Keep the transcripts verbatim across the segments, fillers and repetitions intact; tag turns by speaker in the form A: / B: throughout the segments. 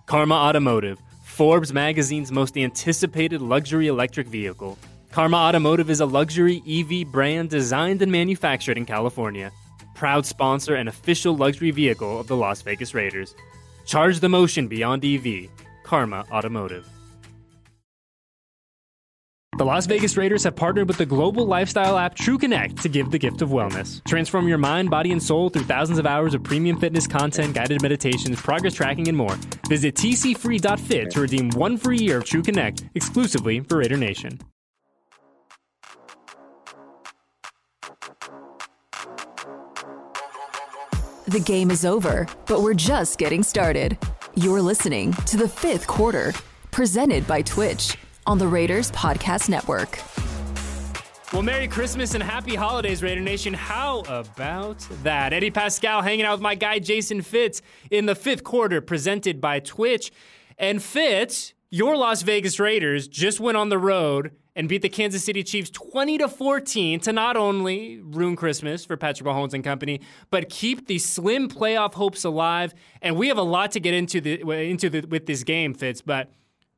A: Karma Automotive, Forbes magazine's most anticipated luxury electric vehicle. Karma Automotive is a luxury E V brand designed and manufactured in California. Proud sponsor and official luxury vehicle of the Las Vegas Raiders. Charge the motion beyond E V. Karma Automotive. The Las Vegas Raiders have partnered with the global lifestyle app TrueConnect to give the gift of wellness. Transform your mind, body, and soul through thousands of hours of premium fitness content, guided meditations, progress tracking, and more. Visit t c free dot fit to redeem one free year of TrueConnect exclusively for Raider Nation.
B: The game is over, but we're just getting started. You're listening to The Fifth Quarter, presented by Twitch on the Raiders Podcast Network.
A: Well, Merry Christmas and Happy Holidays, Raider Nation. How about that? Eddie Pascal hanging out with my guy Jason Fitz in The Fifth Quarter, presented by Twitch. And Fitz, your Las Vegas Raiders just went on the road and beat the Kansas City Chiefs twenty to fourteen to not only ruin Christmas for Patrick Mahomes and company, but keep the slim playoff hopes alive. And we have a lot to get into the into the with this game, Fitz, but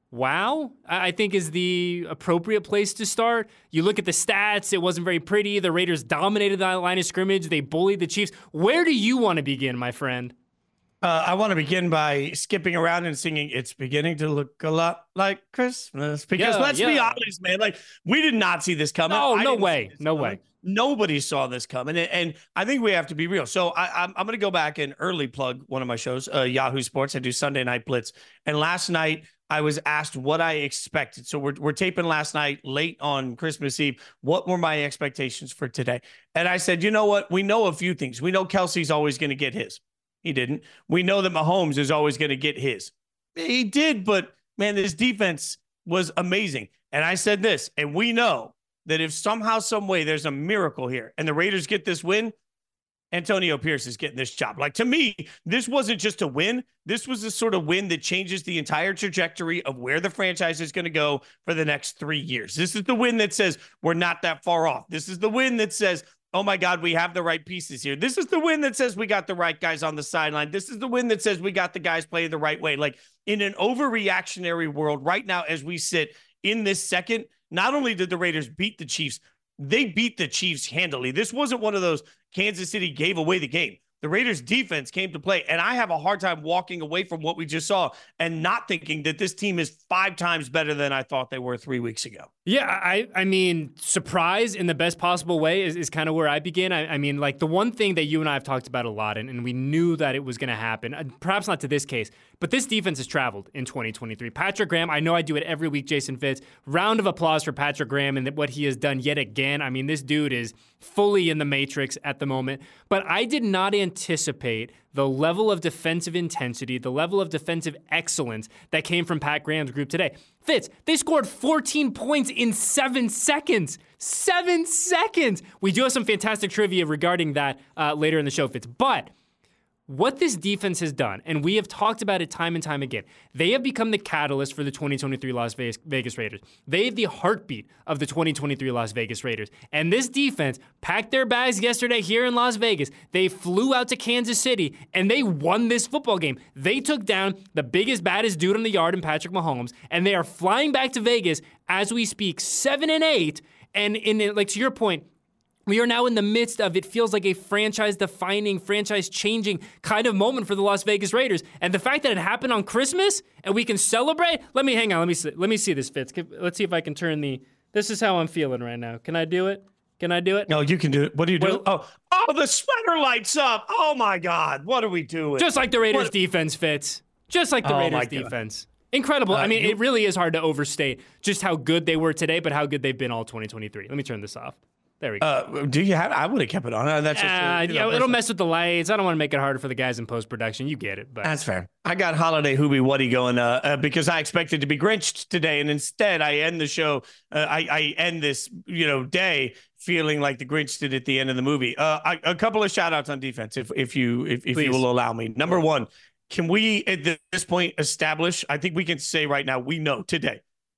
A: wow, I think is the appropriate place to start. You look at the stats, it wasn't very pretty. The Raiders dominated the line of scrimmage. They bullied the Chiefs. Where do you want to begin, my friend?
C: Uh, I want to begin by skipping around and singing "It's Beginning to Look a Lot Like Christmas." Because
A: yeah,
C: let's
A: yeah.
C: be honest, man, like we did not see this coming.
A: No,
C: I
A: no way. No
C: coming.
A: way.
C: Nobody saw this coming. And, and I think we have to be real. So I, I'm, I'm going to go back and early plug one of my shows, uh, Yahoo Sports. I do Sunday Night Blitz. And last night, I was asked what I expected. So we're we're taping last night, late on Christmas Eve. What were my expectations for today? And I said, you know what? We know a few things. We know Kelsey's always going to get his. He didn't. We know that Mahomes is always going to get his. He did, but man, this defense was amazing. And I said this, and we know that if somehow, some way, there's a miracle here and the Raiders get this win, Antonio Pierce is getting this job. Like, to me, this wasn't just a win. This was the sort of win that changes the entire trajectory of where the franchise is going to go for the next three years. This is the win that says we're not that far off. This is the win that says, oh my God, we have the right pieces here. This is the win that says we got the right guys on the sideline. This is the win that says we got the guys playing the right way. Like, in an overreactionary world right now, as we sit in this second, not only did the Raiders beat the Chiefs, they beat the Chiefs handily. This wasn't one of those Kansas City gave away the game. The Raiders defense came to play, and I have a hard time walking away from what we just saw and not thinking that this team is five times better than I thought they were three weeks ago.
A: Yeah, I I mean, surprise in the best possible way is, is kind of where I begin. I, I mean, like, the one thing that you and I have talked about a lot, and, and we knew that it was going to happen, uh, perhaps not to this case, but this defense has traveled in twenty twenty-three. Patrick Graham, I know I do it every week, Jason Fitz. Round of applause for Patrick Graham and what he has done yet again. I mean, this dude is fully in the matrix at the moment. But I did not anticipate the level of defensive intensity, the level of defensive excellence that came from Pat Graham's group today. Fitz, they scored fourteen points in seven seconds. Seven seconds! We do have some fantastic trivia regarding that uh, later in the show, Fitz. But what this defense has done, and we have talked about it time and time again, they have become the catalyst for the twenty twenty-three Las Vegas Raiders. They have the heartbeat of the twenty twenty-three Las Vegas Raiders. And this defense packed their bags yesterday here in Las Vegas. They flew out to Kansas City, and they won this football game. They took down the biggest, baddest dude on the yard in Patrick Mahomes, and they are flying back to Vegas as we speak, seven and eight. And in like to your point, we are now in the midst of, it feels like a franchise-defining, franchise-changing kind of moment for the Las Vegas Raiders. And the fact that it happened on Christmas and we can celebrate, let me hang on, let me see, let me see this, Fitz. Let's see if I can turn the, this is how I'm feeling right now. Can I do it? Can I do it?
C: No, you can do it. What do you do?
A: Well,
C: oh, oh, the sweater lights up. Oh my God. What are we doing?
A: Just like the Raiders
C: what?
A: defense, Fitz. Just like the
C: Oh,
A: Raiders
C: my God.
A: defense. Incredible.
C: Uh,
A: I mean,
C: you-
A: it really is hard to overstate just how good they were today, but how good they've been all twenty twenty-three. Let me turn this off. There we go.
C: Uh, do you have? I would have kept it on. Uh, That's just, uh,
A: Uh,
C: you know,
A: yeah, it'll
C: personal-
A: mess with the lights. I don't want to make it harder for the guys in post-production. You get it. But
C: That's fair. I got holiday hoobie whatty going uh, uh, because I expected to be Grinched today, and instead I end the show. Uh, I, I end this you know day feeling like the Grinch did at the end of the movie. Uh, I, a couple of shout outs on defense, if if you if, if you
A: Please.
C: will allow me. Number one, can we at this point establish? I think we can say right now we know today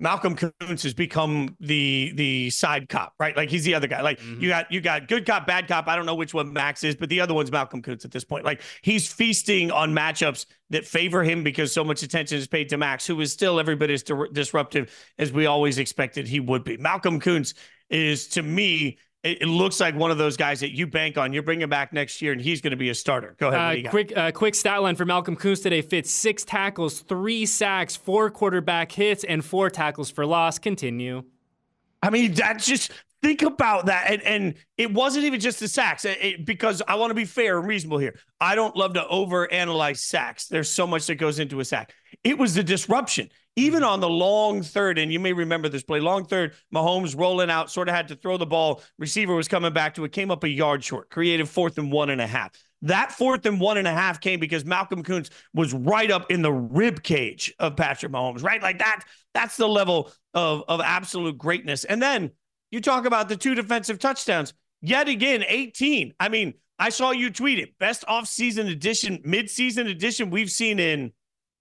C: Malcolm Kuntz has become the the side cop, right? Like he's the other guy. Like mm-hmm. you got you got good cop, bad cop. I don't know which one Max is, but the other one's Malcolm Kuntz at this point. Like he's feasting on matchups that favor him because so much attention is paid to Max, who is still every bit as di- disruptive as we always expected he would be. Malcolm Kuntz is, to me, it looks like one of those guys that you bank on. You're bringing back next year, and he's going to be a starter. Go ahead.
A: Uh, quick, uh, quick stat line for Malcolm Kuntz today: fits six tackles, three sacks, four quarterback hits, and four tackles for loss. Continue.
C: I mean, that just think about that, and and it wasn't even just the sacks. It, it, because I want to be fair and reasonable here. I don't love to overanalyze sacks. There's so much that goes into a sack. It was the disruption. Even on the long third, and you may remember this play, long third, Mahomes rolling out, sort of had to throw the ball. Receiver was coming back to it, came up a yard short, created fourth and one and a half. That fourth and one and a half came because Malcolm Kuntz was right up in the rib cage of Patrick Mahomes, right? Like that, that's the level of, of absolute greatness. And then you talk about the two defensive touchdowns. Yet again, eighteen. I mean, I saw you tweet it. Best offseason edition, midseason edition we've seen in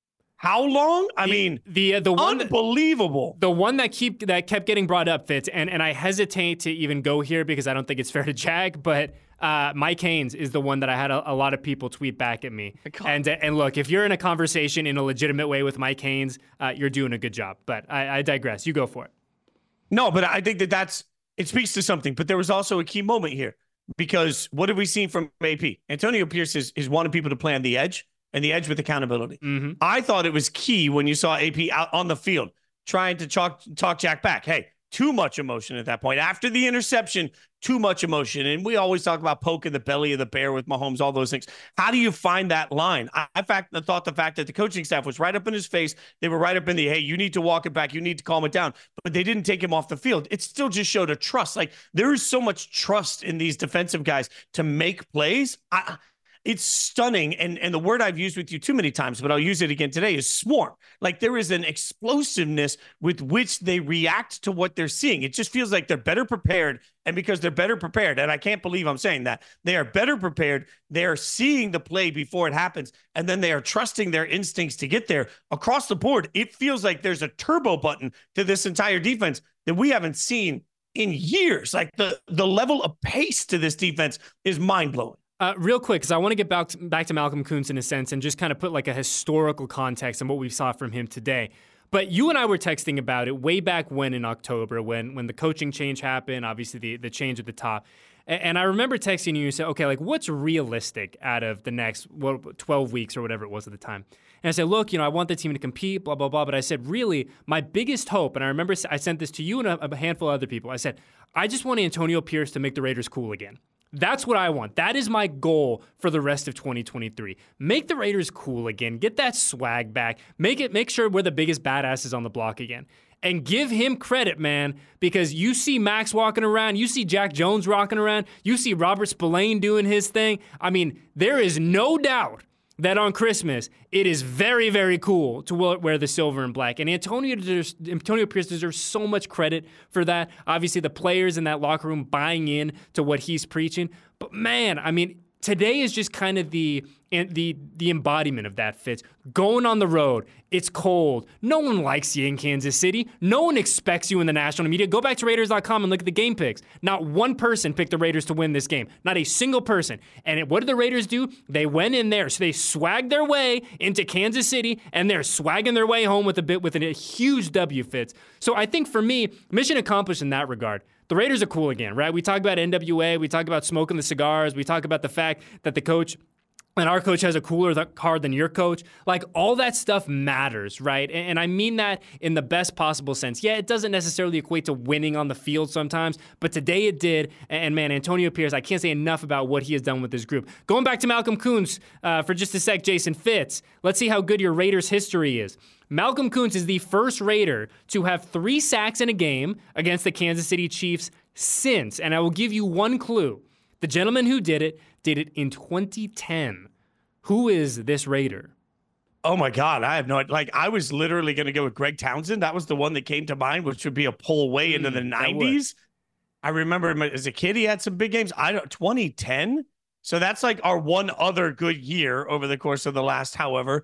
C: how long? I
A: the,
C: mean,
A: the uh, the one
C: unbelievable.
A: The one that keep that kept getting brought up, Fitz, and and I hesitate to even go here because I don't think it's fair to Jag, but uh, Mike Haynes is the one that I had a, a lot of people tweet back at me. And and look, if you're in a conversation in a legitimate way with Mike Haynes, uh, you're doing a good job. But I, I digress. You go for it.
C: No, but I think that that's it speaks to something. But there was also a key moment here because what have we seen from A P? Antonio Pierce is, is wanting people to play on the edge. And the edge with accountability. Mm-hmm. I thought it was key when you saw A P out on the field trying to talk, talk Jack back. Hey, too much emotion at that point. After the interception, too much emotion. And we always talk about poking the belly of the bear with Mahomes, all those things. How do you find that line? I, I fact, I thought the fact that the coaching staff was right up in his face. They were right up in the, hey, you need to walk it back. You need to calm it down. But they didn't take him off the field. It still just showed a trust. Like there is so much trust in these defensive guys to make plays. I It's stunning. And, and the word I've used with you too many times, but I'll use it again today, is swarm. Like there is an explosiveness with which they react to what they're seeing. It just feels like they're better prepared. And because they're better prepared, and I can't believe I'm saying that, they are better prepared. They are seeing the play before it happens. And then they are trusting their instincts to get there. Across the board, it feels like there's a turbo button to this entire defense that we haven't seen in years. Like the, the level of pace to this defense is mind-blowing.
A: Uh, real quick, because I want to get back to, back to Malcolm Kuntz in a sense and just kind of put like a historical context on what we saw from him today. But you and I were texting about it way back when in October when when the coaching change happened, obviously the, the change at the top. And, and I remember texting you and said, okay, like what's realistic out of the next well, twelve weeks or whatever it was at the time? And I said, look, you know, I want the team to compete, blah, blah, blah. But I said, really, my biggest hope, and I remember I sent this to you and a, a handful of other people. I said, I just want Antonio Pierce to make the Raiders cool again. That's what I want. That is my goal for the rest of twenty twenty-three. Make the Raiders cool again. Get that swag back. Make it. Make sure we're the biggest badasses on the block again. And give him credit, man, because you see Max walking around. You see Jack Jones rocking around. You see Robert Spillane doing his thing. I mean, there is no doubt that on Christmas, it is very, very cool to wear the silver and black. And Antonio, deserves, Antonio Pierce deserves so much credit for that. Obviously, the players in that locker room buying in to what he's preaching. But man, I mean, today is just kind of the the the embodiment of that, Fitz. Going on the road, it's cold. No one likes you in Kansas City. No one expects you in the national media. Go back to Raiders dot com and look at the game picks. Not one person picked the Raiders to win this game. Not a single person. And it, what did the Raiders do? They went in there. So they swagged their way into Kansas City, and they're swagging their way home with a bit with a huge W, Fitz. So I think for me, mission accomplished in that regard. The Raiders are cool again, right? We talk about N W A. We talk about smoking the cigars. We talk about the fact that the coach and our coach has a cooler card than your coach. Like, all that stuff matters, right? And, and I mean that in the best possible sense. Yeah, it doesn't necessarily equate to winning on the field sometimes, but today it did. And, man, Antonio Pierce, I can't say enough about what he has done with this group. Going back to Malcolm Kuntz uh, for just a sec, Jason Fitz. Let's see how good your Raiders history is. Malcolm Kuntz is the first Raider to have three sacks in a game against the Kansas City Chiefs since, and I will give you one clue. The gentleman who did it did it in twenty ten. Who is this Raider?
C: Oh, my God. I have no idea. Like, I was literally going to go with Greg Townsend. That was the one that came to mind, which would be a pull way into mm, the nineties. I remember him as a kid. He had some big games. I don't, twenty ten. So that's like our one other good year over the course of the last, however.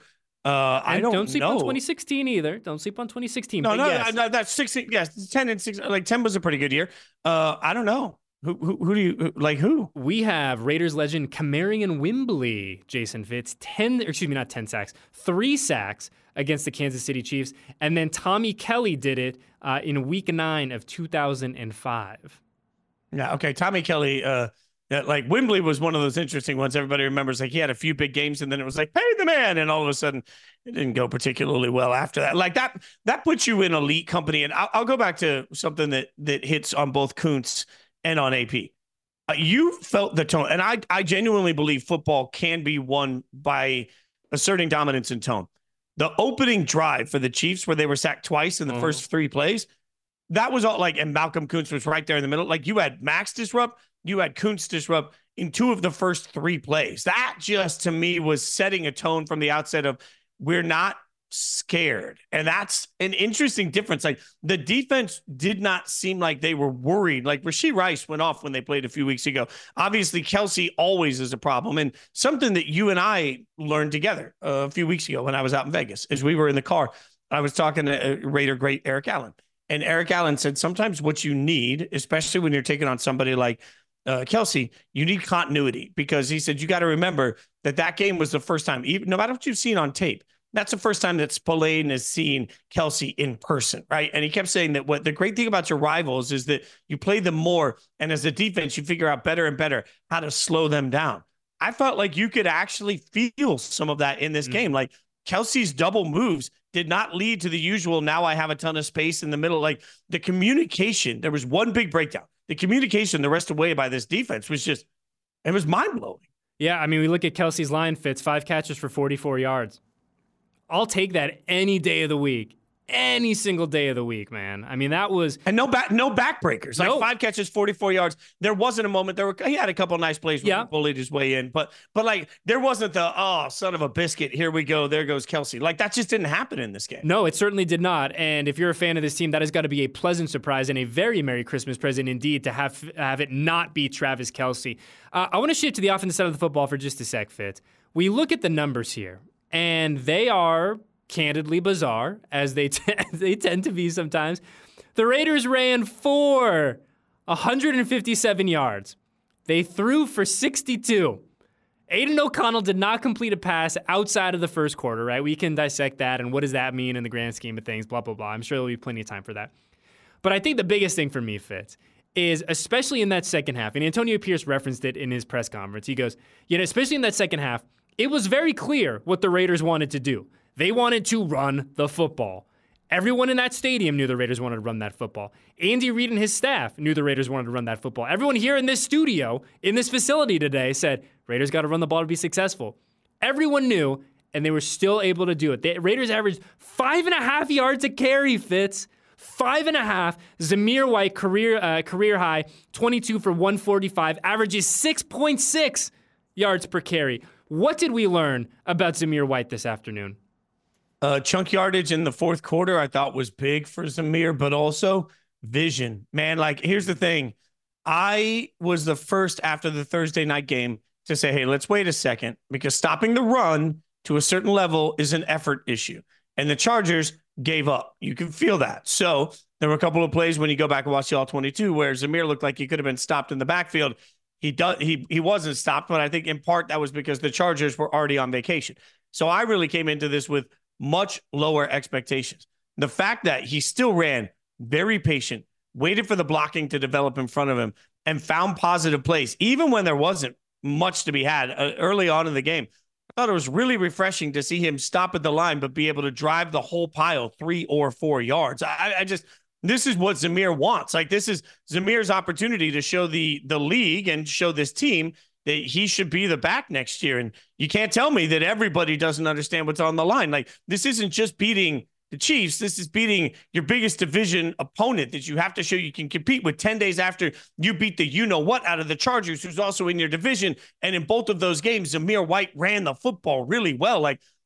C: Uh, I
A: And
C: don't,
A: don't sleep
C: know.
A: on twenty sixteen either. Don't sleep on twenty sixteen.
C: No,
A: but
C: no,
A: yes.
C: no, that's sixteen. Yes, ten and six. Like ten was a pretty good year. Uh, I don't know. Who, who, who do you who, like? Who?
A: We have Raiders legend Kamarion Wimbley, Jason Fitz, ten, or excuse me, not ten sacks, three sacks against the Kansas City Chiefs. And then Tommy Kelly did it uh, in week nine of two thousand five.
C: Yeah, okay. Tommy Kelly, uh, yeah, like Wimbley was one of those interesting ones. Everybody remembers, like he had a few big games and then it was like, pay the man. And all of a sudden it didn't go particularly well after that. Like that, that puts you in elite company. And I'll, I'll go back to something that, that hits on both Kuntz and on A P. Uh, you felt the tone. And I, I genuinely believe football can be won by asserting dominance in tone. The opening drive for the Chiefs where they were sacked twice in the uh-huh. first three plays, that was all like, and Malcolm Kuntz was right there in the middle. Like you had Max disrupt, you had Kuntz disrupt in two of the first three plays. That just to me was setting a tone from the outset of we're not scared. And that's an interesting difference. Like the defense did not seem like they were worried. Like Rashee Rice went off when they played a few weeks ago. Obviously, Kelsey always is a problem. And something that you and I learned together uh, a few weeks ago when I was out in Vegas, as we were in the car, I was talking to uh, Raider great Eric Allen. And Eric Allen said, sometimes what you need, especially when you're taking on somebody like uh, Kelsey, you need continuity, because he said, you got to remember that that game was the first time, even no matter what you've seen on tape, that's the first time that Spillane has seen Kelsey in person, right? And he kept saying that what the great thing about your rivals is that you play them more, and as a defense, you figure out better and better how to slow them down. I felt like you could actually feel some of that in this mm-hmm. game. Like Kelsey's double moves did not lead to the usual, now I have a ton of space in the middle. Like the communication, there was one big breakdown. The communication the rest of the way by this defense was just, it was mind-blowing.
A: Yeah, I mean, we look at Kelsey's line, Fitz, five catches for forty-four yards. I'll take that any day of the week. Any single day of the week, man. I mean, that was...
C: And no back no backbreakers. Like
A: no.
C: five catches, forty-four yards. There wasn't a moment. There were He had a couple of nice plays where
A: yeah.
C: he bullied his way in. But, but like, there wasn't the, oh, son of a biscuit, here we go, there goes Kelsey. Like, that just didn't happen in this game.
A: No, it certainly did not. And if you're a fan of this team, that has got to be a pleasant surprise and a very Merry Christmas present indeed to have, have it not be Travis Kelce. Uh, I want to shift to the offensive side of the football for just a sec, Fitz. We look at the numbers here, and they are... candidly bizarre, as they t- they tend to be sometimes. The Raiders ran for one hundred fifty-seven yards. They threw for sixty-two. Aiden O'Connell did not complete a pass outside of the first quarter, right? We can dissect that and what does that mean in the grand scheme of things, blah, blah, blah. I'm sure there'll be plenty of time for that. But I think the biggest thing for me, Fitz, is especially in that second half, and Antonio Pierce referenced it in his press conference. He goes, you know, especially in that second half, it was very clear what the Raiders wanted to do. They wanted to run the football. Everyone in that stadium knew the Raiders wanted to run that football. Andy Reid and his staff knew the Raiders wanted to run that football. Everyone here in this studio, in this facility today, said, Raiders got to run the ball to be successful. Everyone knew, and they were still able to do it. The Raiders averaged five and a half yards a carry, Fitz. Five and a half. Zamir White, career uh, career high, twenty-two for one forty-five, averages six point six yards per carry. What did we learn about Zamir White this afternoon?
C: Uh, chunk yardage in the fourth quarter I thought was big for Zamir, but also vision. Man, like, here's the thing. I was the first after the Thursday night game to say, hey, let's wait a second, because stopping the run to a certain level is an effort issue. And the Chargers gave up. You can feel that. So there were a couple of plays when you go back and watch the all twenty-two where Zamir looked like he could have been stopped in the backfield. He does. He he wasn't stopped, but I think in part that was because the Chargers were already on vacation. So I really came into this with much lower expectations. The fact that he still ran very patient, waited for the blocking to develop in front of him, and found positive plays, even when there wasn't much to be had uh, early on in the game. I thought it was really refreshing to see him stop at the line, but be able to drive the whole pile three or four yards. I, I just, this is what Zamir wants. Like, this is Zamir's opportunity to show the the league and show this team that he should be the back next year. And you can't tell me that everybody doesn't understand what's on the line. Like, this isn't just beating the Chiefs. This is beating your biggest division opponent that you have to show you can compete with ten days after you beat the you-know-what out of the Chargers, who's also in your division. And in both of those games, Zamir White ran the football really well. Like,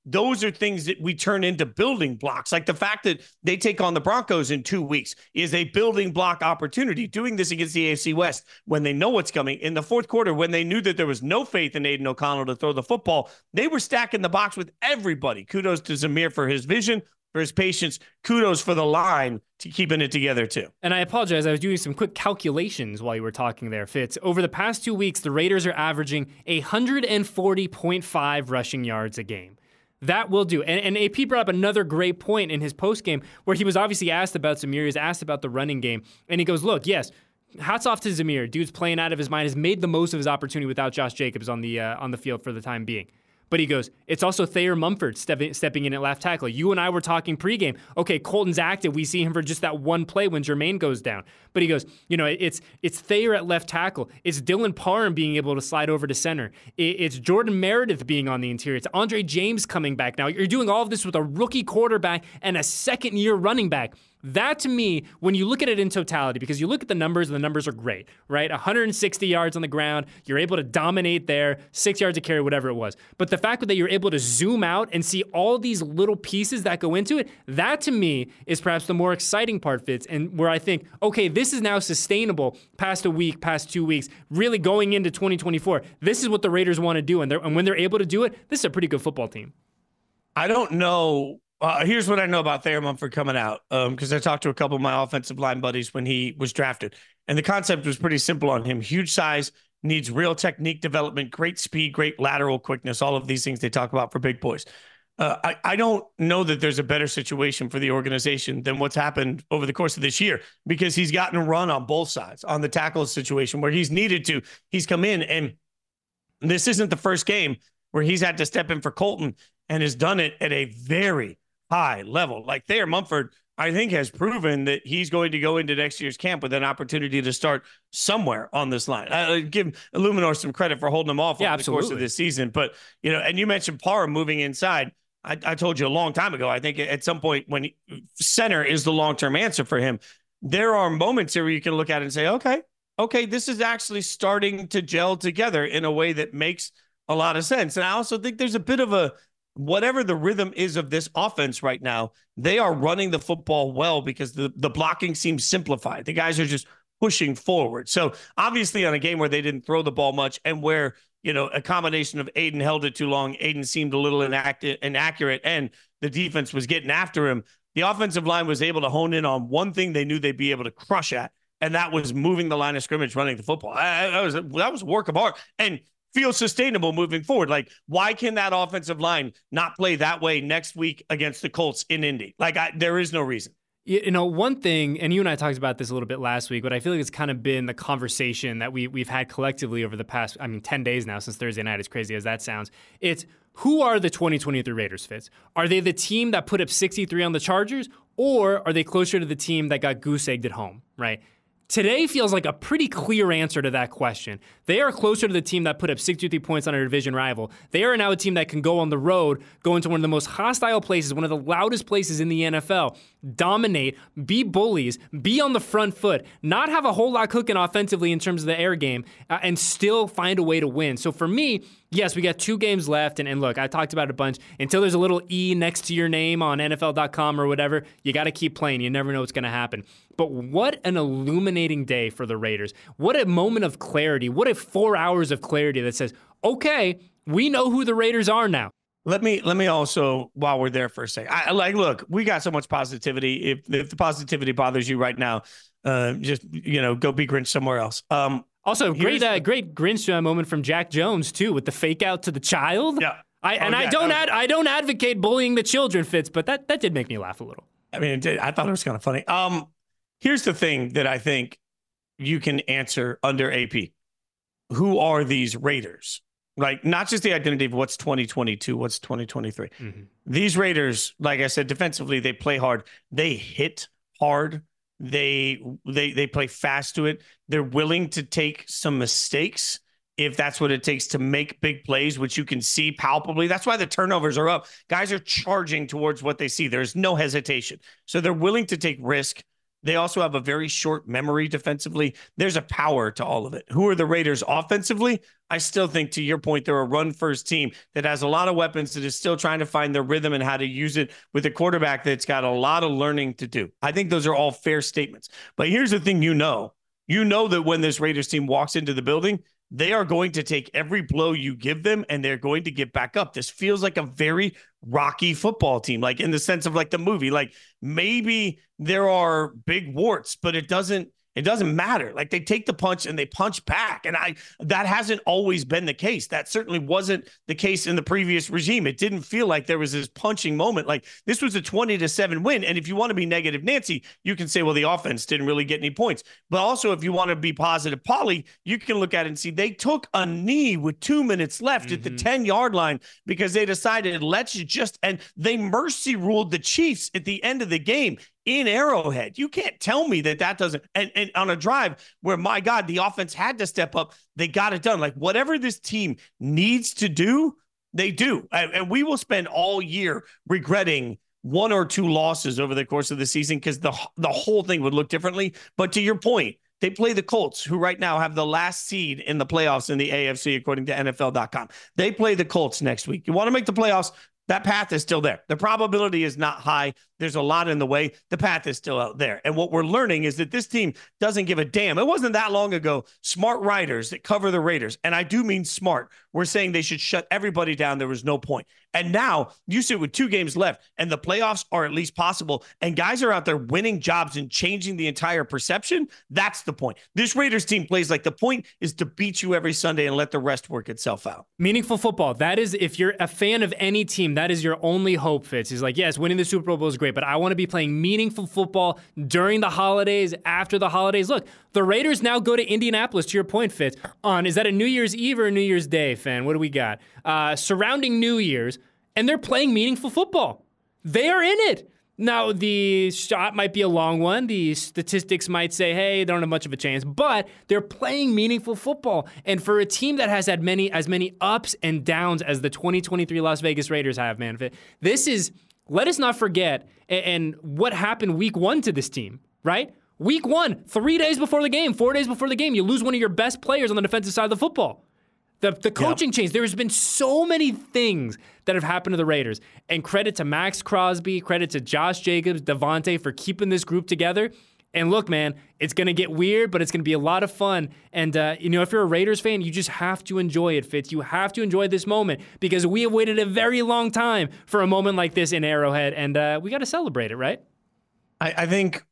C: those are things that we turn into building blocks. Like the fact that they take on the Broncos in two weeks is a building block opportunity. Doing this against the A F C West when they know what's coming in the fourth quarter, when they knew that there was no faith in Aiden O'Connell to throw the football, they were stacking the box with everybody. Kudos to Zamir for his vision, for his patience. Kudos for the line to keeping it together too.
A: And I apologize, I was doing some quick calculations while you were talking there, Fitz. Over the past two weeks, the Raiders are averaging one forty point five rushing yards a game. That will do. And, and A P brought up another great point in his postgame where he was obviously asked about Zamir, he was asked about the running game, and he goes, look, yes, hats off to Zamir. Dude's playing out of his mind, has made the most of his opportunity without Josh Jacobs on the uh, on the field for the time being. But he goes, it's also Thayer Mumford stepping, stepping in at left tackle. You and I were talking pregame. Okay, Colton's active. We see him for just that one play when Jermaine goes down. But he goes, you know, it's it's Thayer at left tackle. It's Dylan Parham being able to slide over to center. It's Jordan Meredith being on the interior. It's Andre James coming back now. You're doing all of this with a rookie quarterback and a second-year running back. That, to me, when you look at it in totality, because you look at the numbers, and the numbers are great, right? one hundred sixty yards on the ground, you're able to dominate there, six yards a carry, whatever it was. But the fact that you're able to zoom out and see all these little pieces that go into it, that, to me, is perhaps the more exciting part, Fitz, and where I think, okay, this is now sustainable past a week, past two weeks, really going into twenty twenty-four. This is what the Raiders want to do, and, and when they're able to do it, this is a pretty good football team.
C: I don't know. Uh, here's what I know about Thayer Mumford coming out, because um, I talked to a couple of my offensive line buddies when he was drafted. And the concept was pretty simple on him. Huge size, needs real technique development, great speed, great lateral quickness, all of these things they talk about for big boys. Uh, I, I don't know that there's a better situation for the organization than what's happened over the course of this year, because he's gotten a run on both sides. On the tackle situation where he's needed to, he's come in, and this isn't the first game where he's had to step in for Colton and has done it at a very high level. Like Thayer Mumford, I think, has proven that he's going to go into next year's camp with an opportunity to start somewhere on this line. I give Illuminor some credit for holding him off
A: yeah,
C: over the course of this season. But, you know, and you mentioned Parham moving inside. I, I told you a long time ago, I think at some point when he, center is the long-term answer for him, there are moments here where you can look at it and say, okay, okay, this is actually starting to gel together in a way that makes a lot of sense. And I also think there's a bit of a, whatever the rhythm is of this offense right now, they are running the football well because the, the blocking seems simplified. The guys are just pushing forward. So obviously on a game where they didn't throw the ball much and where, you know, a combination of Aiden held it too long, Aiden seemed a little inaccurate, inaccurate and the defense was getting after him, the offensive line was able to hone in on one thing they knew they'd be able to crush at, and that was moving the line of scrimmage, running the football. That was, that was a work of art. And feel sustainable moving forward. Like, why can that offensive line not play that way next week against the Colts in Indy? Like, I, there is no reason.
A: You know, one thing, and you and I talked about this a little bit last week, but I feel like it's kind of been the conversation that we, we've had collectively over the past, I mean, ten days now since Thursday night, as crazy as that sounds. It's, who are the twenty twenty-three Raiders, Fitz? Are they the team that put up sixty-three on the Chargers, or are they closer to the team that got goose-egged at home, right? Today feels like a pretty clear answer to that question. They are closer to the team that put up sixty-three points on a division rival. They are now a team that can go on the road, go into one of the most hostile places, one of the loudest places in the N F L, dominate, be bullies, be on the front foot, not have a whole lot cooking offensively in terms of the air game, uh, and still find a way to win. So for me, yes, we got two games left, and, and look, I talked about it a bunch. Until there's a little E next to your name on N F L dot com or whatever, you got to keep playing. You never know what's going to happen. But what an illuminating day for the Raiders. What a moment of clarity. What a four hours of clarity that says, okay, we know who the Raiders are now.
C: Let me let me also, while we're there for a second, I like, look, we got so much positivity. If if the positivity bothers you right now, uh, just, you know, go be Grinch somewhere else. Um,
A: Also, great, uh, great Grinch uh, moment from Jack Jones too, with the fake out to the child.
C: Yeah,
A: I, and oh, yeah, I don't was, ad, I don't advocate bullying the children, Fitz, but that that did make me laugh a little.
C: I mean, it did. I thought it was kind of funny. Um, here's the thing that I think you can answer under A P: who are these Raiders? Like, not just the identity of what's twenty twenty-two, what's twenty twenty-three. Mm-hmm. These Raiders, like I said, defensively they play hard. They hit hard. They they they play fast to it. They're willing to take some mistakes if that's what it takes to make big plays, which you can see palpably. That's why the turnovers are up. Guys are charging towards what they see. There's no hesitation. So they're willing to take risk. They also have a very short memory defensively. There's a power to all of it. Who are the Raiders offensively? I still think, to your point, they're a run-first team that has a lot of weapons, that is still trying to find their rhythm and how to use it with a quarterback that's got a lot of learning to do. I think those are all fair statements. But here's the thing you know. You know that when this Raiders team walks into the building, they are going to take every blow you give them, and they're going to get back up. This feels like a very Rocky football team, like in the sense of like the movie. Like maybe there are big warts, but it doesn't It doesn't matter. Like they take the punch and they punch back. And I that hasn't always been the case. That certainly wasn't the case in the previous regime. It didn't feel like there was this punching moment. Like this was a twenty to seven win. And if you want to be negative Nancy, you can say, well, the offense didn't really get any points. But also if you want to be positive Polly, you can look at it and see they took a knee with two minutes left mm-hmm. at the ten-yard line because they decided let's just – and they mercy ruled the Chiefs at the end of the game in Arrowhead. You can't tell me that that doesn't, and, and on a drive where, my God, the offense had to step up, they got it done. Like whatever this team needs to do, they do. And, and we will spend all year regretting one or two losses over the course of the season because the, the whole thing would look differently. But to your point, they play the Colts, who right now have the last seed in the playoffs in the A F C, according to N F L dot com. They play the Colts next week. You want to make the playoffs? That path is still there. The probability is not high. There's a lot in the way. The path is still out there. And what we're learning is that this team doesn't give a damn. It wasn't that long ago, smart writers that cover the Raiders, and I do mean smart, were saying they should shut everybody down. There was no point. And now you sit with two games left, and the playoffs are at least possible, and guys are out there winning jobs and changing the entire perception. That's the point. This Raiders team plays like the point is to beat you every Sunday and let the rest work itself out.
A: Meaningful football. That is, if you're a fan of any team, that is your only hope, Fitz. Is like, yes, winning the Super Bowl is great, but I want to be playing meaningful football during the holidays, after the holidays. Look, the Raiders now go to Indianapolis, to your point, Fitz, on, is that a New Year's Eve or a New Year's Day, fan? What do we got? Uh, surrounding New Year's, and they're playing meaningful football. They are in it. Now, the shot might be a long one. The statistics might say, hey, they don't have much of a chance, but they're playing meaningful football. And for a team that has had many as many ups and downs as the twenty twenty-three Las Vegas Raiders have, man, this is, let us not forget, and, and what happened week one to this team, right? Week one, three days before the game, four days before the game, you lose one of your best players on the defensive side of the football. The the coaching yep. change. There's been so many things that have happened to the Raiders. And credit to Max Crosby, credit to Josh Jacobs, Devontae for keeping this group together. And look, man, it's going to get weird, but it's going to be a lot of fun. And, uh, you know, if you're a Raiders fan, you just have to enjoy it, Fitz. You have to enjoy this moment because we have waited a very long time for a moment like this in Arrowhead, and uh, we got to celebrate it, right?
C: I, I think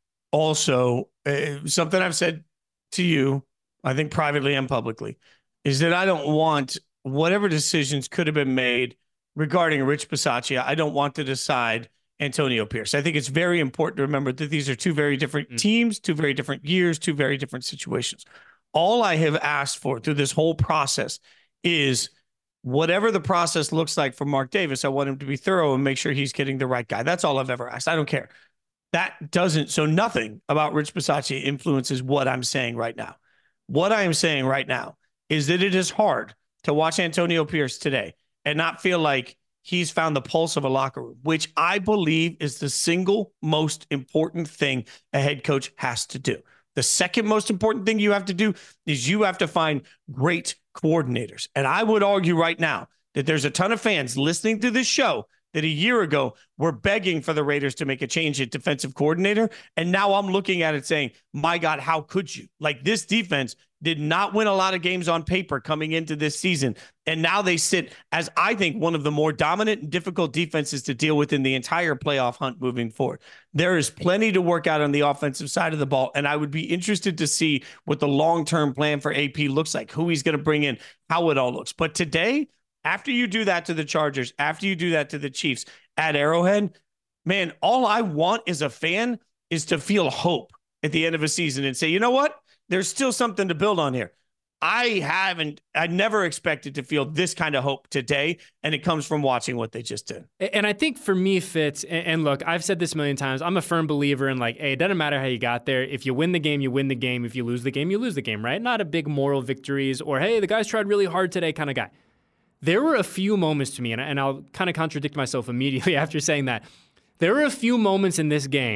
C: also uh, something I've said to you, I think privately and publicly, is that I don't want whatever decisions could have been made regarding Rich Bisaccia. I don't want to decide Antonio Pierce. I think it's very important to remember that these are two very different teams, two very different years, two very different situations. All I have asked for through this whole process is whatever the process looks like for Mark Davis, I want him to be thorough and make sure he's getting the right guy. That's all I've ever asked. I don't care. That doesn't, so nothing about Rich Bisaccia influences what I'm saying right now. What I am saying right now is that it is hard to watch Antonio Pierce today and not feel like he's found the pulse of a locker room, which I believe is the single most important thing a head coach has to do. The second most important thing you have to do is you have to find great coordinators. And I would argue right now that there's a ton of fans listening to this show that a year ago were begging for the Raiders to make a change at defensive coordinator. And now I'm looking at it saying, my God, how could you? Like this defense did not win a lot of games on paper coming into this season. And now they sit as, I think, one of the more dominant and difficult defenses to deal with in the entire playoff hunt moving forward. There is plenty to work out on the offensive side of the ball. And I would be interested to see what the long-term plan for A P looks like, who he's going to bring in, how it all looks. But today, after you do that to the Chargers, after you do that to the Chiefs at Arrowhead, man, all I want as a fan is to feel hope at the end of a season and say, you know what? There's still something to build on here. I haven't, I never expected to feel this kind of hope today, and it comes from watching what they just did.
A: And I think for me, Fitz, and look, I've said this a million times, I'm a firm believer in like, hey, it doesn't matter how you got there. If you win the game, you win the game. If you lose the game, you lose the game, right? Not a big moral victories or, hey, the guys tried really hard today kind of guy. There were a few moments to me, and I'll kind of contradict myself immediately after saying that. There were a few moments in this game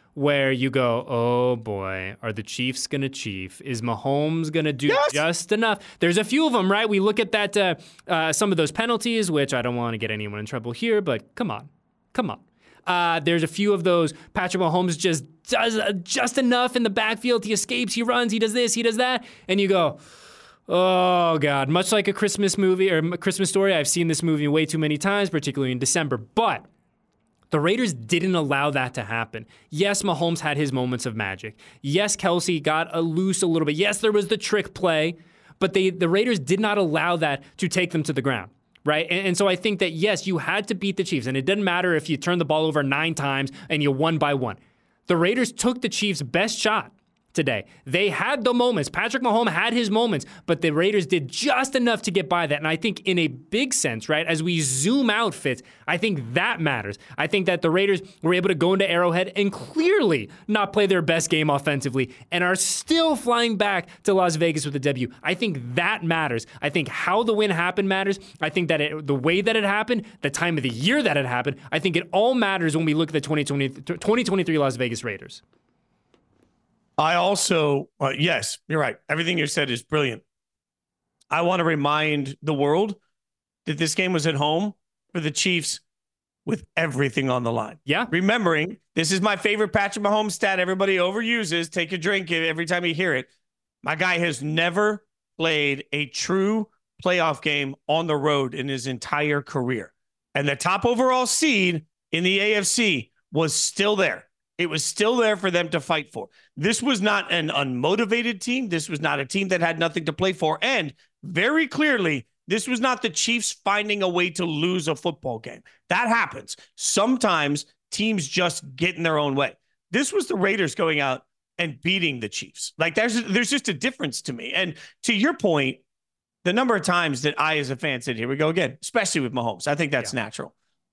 A: where you go, oh boy, are the Chiefs going to chief? Is Mahomes going to do yes. just enough? There's a few of them, right? We look at that, uh, uh, some of those penalties, which I don't want to get anyone in trouble here, but come on, come on. Uh, there's a few of those. Patrick Mahomes just does uh, just enough in the backfield. He escapes, he runs, he does this, he does that. And you go, oh, God. Much like a Christmas movie or a Christmas Story, I've seen this movie way too many times, particularly in December. But the Raiders didn't allow that to happen. Yes, Mahomes had his moments of magic. Yes, Kelsey got a loose a little bit. Yes, there was the trick play. But they, the Raiders did not allow that to take them to the ground. Right. And, and so I think that, yes, you had to beat the Chiefs. And it didn't matter if you turned the ball over nine times and you won by one. The Raiders took the Chiefs' best shot today. They had the moments. Patrick Mahomes had his moments, but the Raiders did just enough to get by that. And I think in a big sense, right, as we zoom out, Fitz, I think that matters. I think that the Raiders were able to go into Arrowhead and clearly not play their best game offensively and are still flying back to Las Vegas with a W. I think that matters. I think how the win happened matters. I think that it, the way that it happened, the time of the year that it happened, I think it all matters when we look at the twenty twenty, twenty twenty-three Las Vegas Raiders.
C: I also, uh, yes, you're right. Everything you said is brilliant. I want to remind the world that this game was at home for the Chiefs with everything on the line.
A: Yeah.
C: Remembering, this is my favorite Patrick Mahomes stat everybody overuses. Take a drink every time you hear it. My guy has never played a true playoff game on the road in his entire career. And the top overall seed in the A F C was still there. It was still there for them to fight for. This was not an unmotivated team. This was not a team that had nothing to play for. And very clearly, this was not the Chiefs finding a way to lose a football game. That happens. Sometimes teams just get in their own way. This was the Raiders going out and beating the Chiefs. Like there's, there's just a difference to me. And to your point, the number of times that I, as a fan, said, here we go again, especially with Mahomes, I think that's yeah. natural.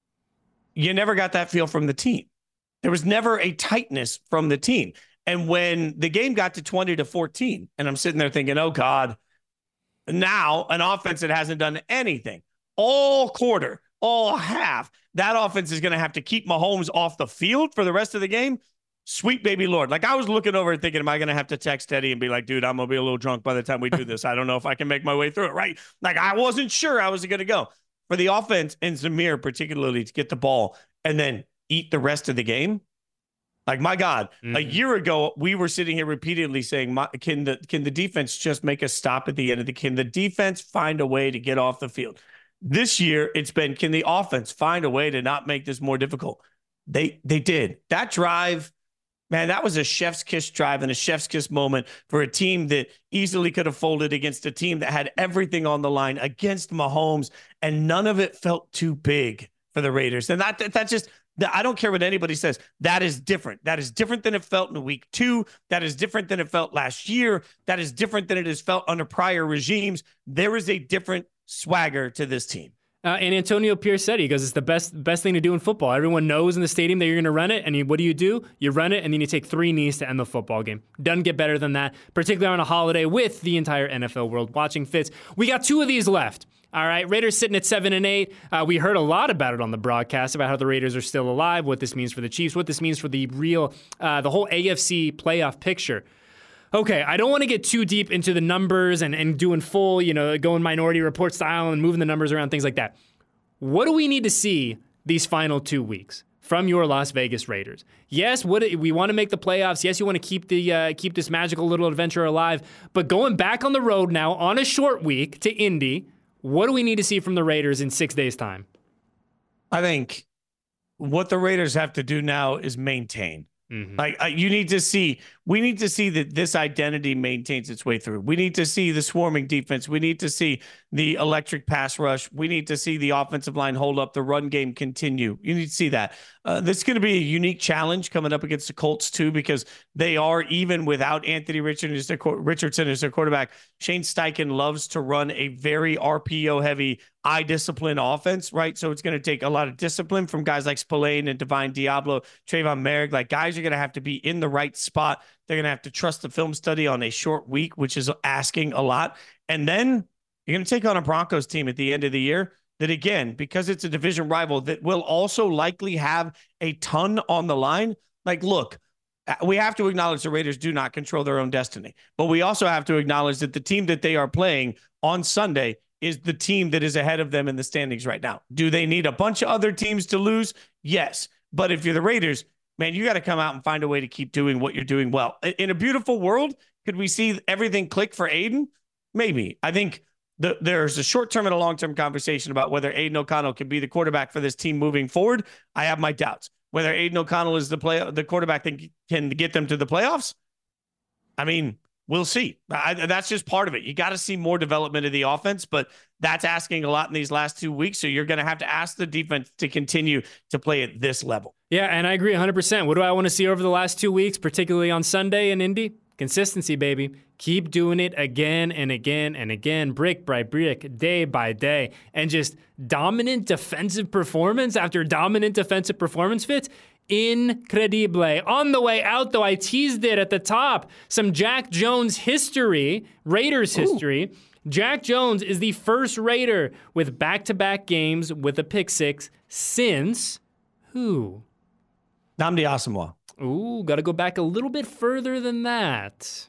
C: You never got that feel from the team. There was never a tightness from the team. And when the game got to twenty to fourteen, and I'm sitting there thinking, oh, God, now an offense that hasn't done anything all quarter, all half, that offense is going to have to keep Mahomes off the field for the rest of the game. Sweet baby Lord. Like I was looking over and thinking, am I going to have to text Eddie and be like, dude, I'm going to be a little drunk by the time we do this. I don't know if I can make my way through it. Right. Like I wasn't sure I was going to go for the offense and Zamir, particularly to get the ball and then eat the rest of the game. Like, my God, mm-hmm. a year ago, we were sitting here repeatedly saying, my, can the can the defense just make a stop at the end of the Can the defense find a way to get off the field? This year, it's been, can the offense find a way to not make this more difficult? They they did. That drive, man, that was a chef's kiss drive and a chef's kiss moment for a team that easily could have folded against a team that had everything on the line against Mahomes, and none of it felt too big for the Raiders. And that, that, that just... I don't care what anybody says. That is different. That is different than it felt in week two. That is different than it felt last year. That is different than it has felt under prior regimes. There is a different swagger to this team.
A: Uh, and Antonio Pierce said, he goes, it's the best best thing to do in football. Everyone knows in the stadium that you're going to run it. And you, what do you do? You run it, and then you take three knees to end the football game. Doesn't get better than that, particularly on a holiday with the entire N F L world watching. Fitz, we got two of these left. All right, Raiders sitting at seven and eight. Uh, we heard a lot about it on the broadcast about how the Raiders are still alive, what this means for the Chiefs, what this means for the real, uh, the whole A F C playoff picture. Okay, I don't want to get too deep into the numbers and, and doing full, you know, going Minority Report style and moving the numbers around, things like that. What do we need to see these final two weeks from your Las Vegas Raiders? Yes, what we want to make the playoffs. Yes, you want to keep the uh, keep this magical little adventure alive. But going back on the road now on a short week to Indy. What do we need to see from the Raiders in six days' time?
C: I think what the Raiders have to do now is maintain. Mm-hmm. Like uh, you need to see, we need to see that this identity maintains its way through. We need to see the swarming defense. We need to see the electric pass rush. We need to see the offensive line hold up, the run game continue. You need to see that. Uh, this is going to be a unique challenge coming up against the Colts too, because they are, even without Anthony Richardson as their, Richardson as their quarterback, Shane Steichen loves to run a very R P O heavy, eye discipline offense, right? So it's going to take a lot of discipline from guys like Spillane and Divine Diablo, Trayvon Merrick. Like guys are going to have to be in the right spot. They're going to have to trust the film study on a short week, which is asking a lot. And then you're going to take on a Broncos team at the end of the year that, again, because it's a division rival that will also likely have a ton on the line. Like, look, we have to acknowledge the Raiders do not control their own destiny. But we also have to acknowledge that the team that they are playing on Sunday is the team that is ahead of them in the standings right now. Do they need a bunch of other teams to lose? Yes. But if you're the Raiders, man, you got to come out and find a way to keep doing what you're doing well. In a beautiful world, could we see everything click for Aiden? Maybe. I think the, there's a short-term and a long-term conversation about whether Aiden O'Connell can be the quarterback for this team moving forward. I have my doubts. Whether Aiden O'Connell is the play, the quarterback that can get them to the playoffs, I mean, we'll see. I, that's just part of it. You got to see more development of the offense, but that's asking a lot in these last two weeks. So you're going to have to ask the defense to continue to play at this level.
A: Yeah, and I agree one hundred percent. What do I want to see over the last two weeks, particularly on Sunday in Indy? Consistency, baby. Keep doing it again and again and again, brick by brick, day by day, and just dominant defensive performance after dominant defensive performance fits. Incredible. On the way out, though, I teased it at the top. Some Jack Jones history, Raiders history. Ooh. Jack Jones is the first Raider with back-to-back games with a pick six since who?
C: Nnamdi Asomugha.
A: Ooh, got to go back a little bit further than that.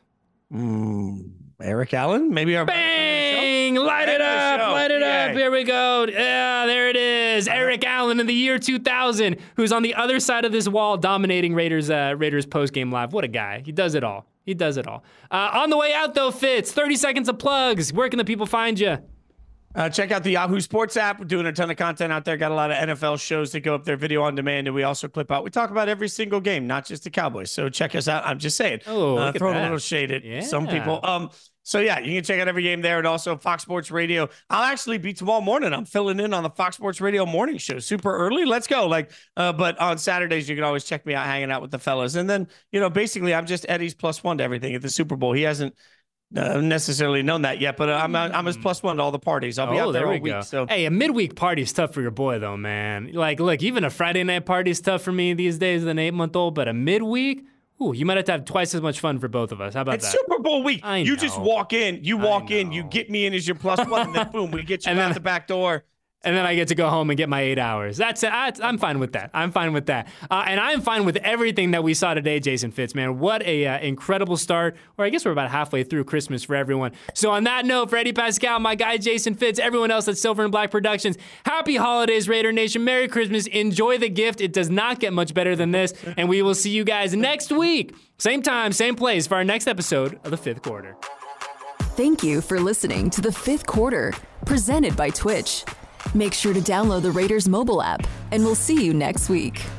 C: Mm, Eric Allen? Maybe our
A: Bang! Light it up! Light it up! Here we go. Yeah, there it is. Eric Allen in the year two thousand, who's on the other side of this wall dominating Raiders uh, Raiders post-game live. What a guy. He does it all. He does it all. Uh, on the way out, though, Fitz, thirty seconds of plugs. Where can the people find you?
C: Uh, check out the Yahoo Sports app. We're doing a ton of content out there. Got a lot of N F L shows that go up there, video on demand, and we also clip out. We talk about every single game, not just the Cowboys. So check us out. I'm just saying.
A: Oh,
C: uh, throwing a little shade at yeah. some people. Um, so yeah, you can check out every game there, and also Fox Sports Radio. I'll actually be tomorrow morning. I'm filling in on the Fox Sports Radio morning show, super early. Let's go. Like, uh, but on Saturdays you can always check me out, hanging out with the fellas. And then you know, basically, I'm just Eddie's plus one to everything at the Super Bowl. He hasn't. Uh, necessarily known that yet, but uh, I'm I'm his plus one to all the parties. I'll be
A: oh,
C: out there,
A: there
C: all
A: we
C: week.
A: Go.
C: So
A: hey, a midweek party is tough for your boy though, man. Like, look, even a Friday night party is tough for me these days as an eight month old, but a midweek, ooh, you might have to have twice as much fun for both of us. How about
C: it's
A: that?
C: Super Bowl week.
A: I
C: you
A: know.
C: just walk in, you walk in, you get me in as your plus one, and then boom, we get you out then, the back door.
A: And then I get to go home and get my eight hours. That's it. I'm fine with that. I'm fine with that. Uh, and I'm fine with everything that we saw today, Jason Fitz, man. What a uh, incredible start. Or I guess we're about halfway through Christmas for everyone. So on that note, for Eddie Pascal, my guy Jason Fitz, everyone else at Silver and Black Productions, happy holidays, Raider Nation. Merry Christmas. Enjoy the gift. It does not get much better than this. And we will see you guys next week. Same time, same place for our next episode of The Fifth Quarter.
B: Thank you for listening to The Fifth Quarter, presented by Twitch. Make sure to download the Raiders mobile app, and we'll see you next week.